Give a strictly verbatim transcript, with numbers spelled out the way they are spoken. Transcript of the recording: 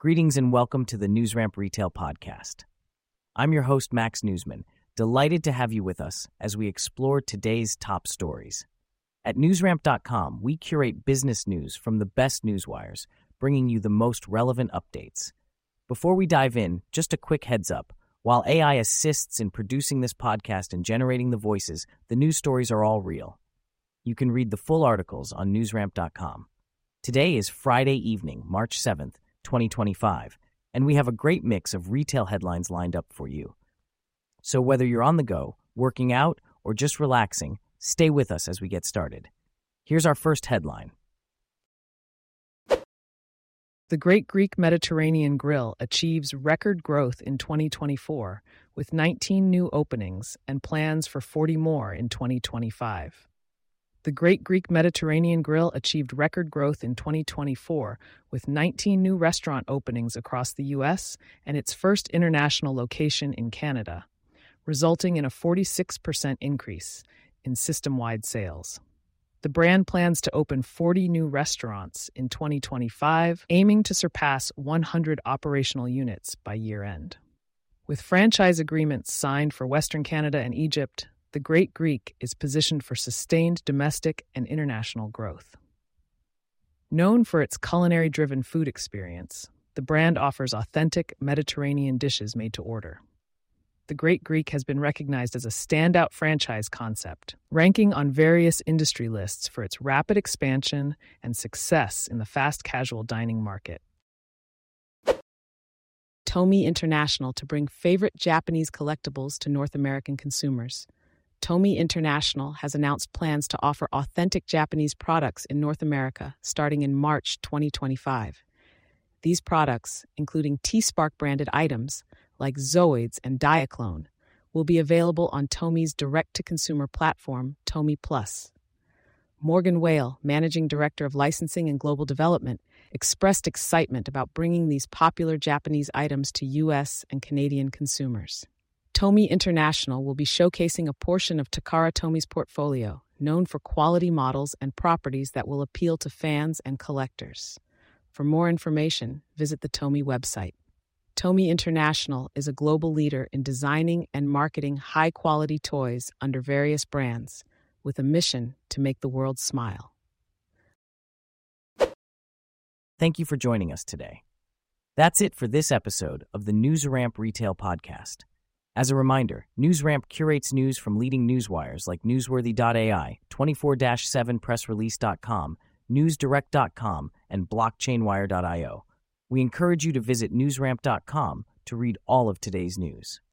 Greetings and welcome to the NewsRamp Retail Podcast. I'm your host, Max Newsman, delighted to have you with us as we explore today's top stories. At newsramp dot com, we curate business news from the best newswires, bringing you the most relevant updates. Before we dive in, just a quick heads up. While A I assists in producing this podcast and generating the voices, the news stories are all real. You can read the full articles on newsramp dot com. Today is Friday evening, March seventh, twenty twenty-five, and we have a great mix of retail headlines lined up for you. So whether you're on the go, working out, or just relaxing, stay with us as we get started. Here's our first headline. The Great Greek Mediterranean Grill achieves record growth in twenty twenty-four, with nineteen new openings and plans for forty more in twenty twenty-five. The Great Greek Mediterranean Grill achieved record growth in twenty twenty-four, with nineteen new restaurant openings across the U S and its first international location in Canada, resulting in a forty-six percent increase in system-wide sales. The brand plans to open forty new restaurants in twenty twenty-five, aiming to surpass one hundred operational units by year-end. With franchise agreements signed for Western Canada and Egypt, the Great Greek is positioned for sustained domestic and international growth. Known for its culinary-driven food experience, the brand offers authentic Mediterranean dishes made to order. The Great Greek has been recognized as a standout franchise concept, ranking on various industry lists for its rapid expansion and success in the fast casual dining market. Tomy International to bring favorite Japanese collectibles to North American consumers. Tomy International has announced plans to offer authentic Japanese products in North America starting in March twenty twenty-five. These products, including T-Spark branded items like Zoids and Diaclone, will be available on Tomy's direct-to-consumer platform, Tomy Plus. Morgan Whale, Managing Director of Licensing and Global Development, expressed excitement about bringing these popular Japanese items to U S and Canadian consumers. Tomy International will be showcasing a portion of Takara Tomy's portfolio, known for quality models and properties that will appeal to fans and collectors. For more information, visit the Tomy website. Tomy International is a global leader in designing and marketing high-quality toys under various brands, with a mission to make the world smile. Thank you for joining us today. That's it for this episode of the NewsRamp Retail Podcast. As a reminder, NewsRamp curates news from leading newswires like newsworthy dot A I, twenty-four seven press release dot com, news direct dot com, and blockchain wire dot io. We encourage you to visit newsramp dot com to read all of today's news.